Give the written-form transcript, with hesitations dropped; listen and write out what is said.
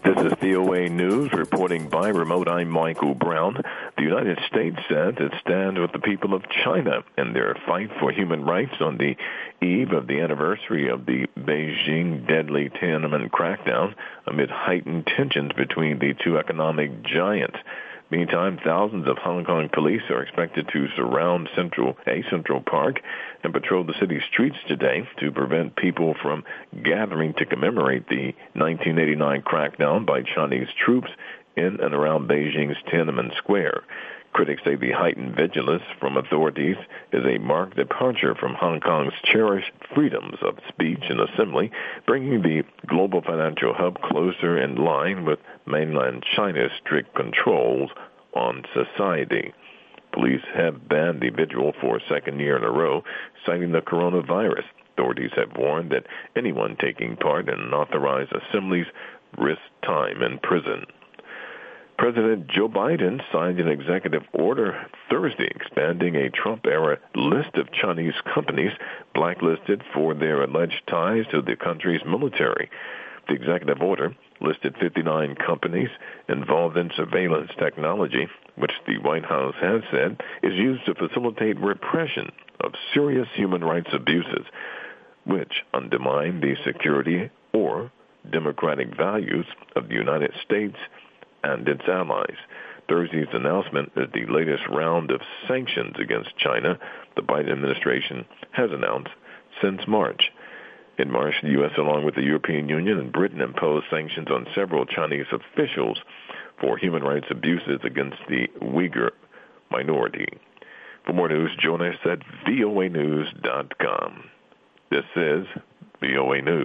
This is VOA News reporting by remote. I'm Michael Brown. The United States says it stands with the people of China in their fight for human rights on the eve of the anniversary of the Beijing deadly Tiananmen crackdown amid heightened tensions between the two economic giants. Meantime, thousands of Hong Kong police are expected to surround Central Park and patrol the city's streets today to prevent people from gathering to commemorate the 1989 crackdown by Chinese troops in and around Beijing's Tiananmen Square. Critics say the heightened vigilance from authorities is a marked departure from Hong Kong's cherished freedoms of speech and assembly, bringing the global financial hub closer in line with mainland China's strict controls on society. Police have banned the vigil for a second year in a row, citing the coronavirus. Authorities have warned that anyone taking part in unauthorized assemblies risks time in prison. President Joe Biden signed an executive order Thursday expanding a Trump-era list of Chinese companies blacklisted for their alleged ties to the country's military. The executive order listed 59 companies involved in surveillance technology, which the White House has said is used to facilitate repression of serious human rights abuses, which undermine the security or democratic values of the United States and its allies. Thursday's announcement is the latest round of sanctions against China the Biden administration has announced since March. In March, the U.S., along with the European Union and Britain, imposed sanctions on several Chinese officials for human rights abuses against the Uyghur minority. For more news, join us at voanews.com. This is VOA News.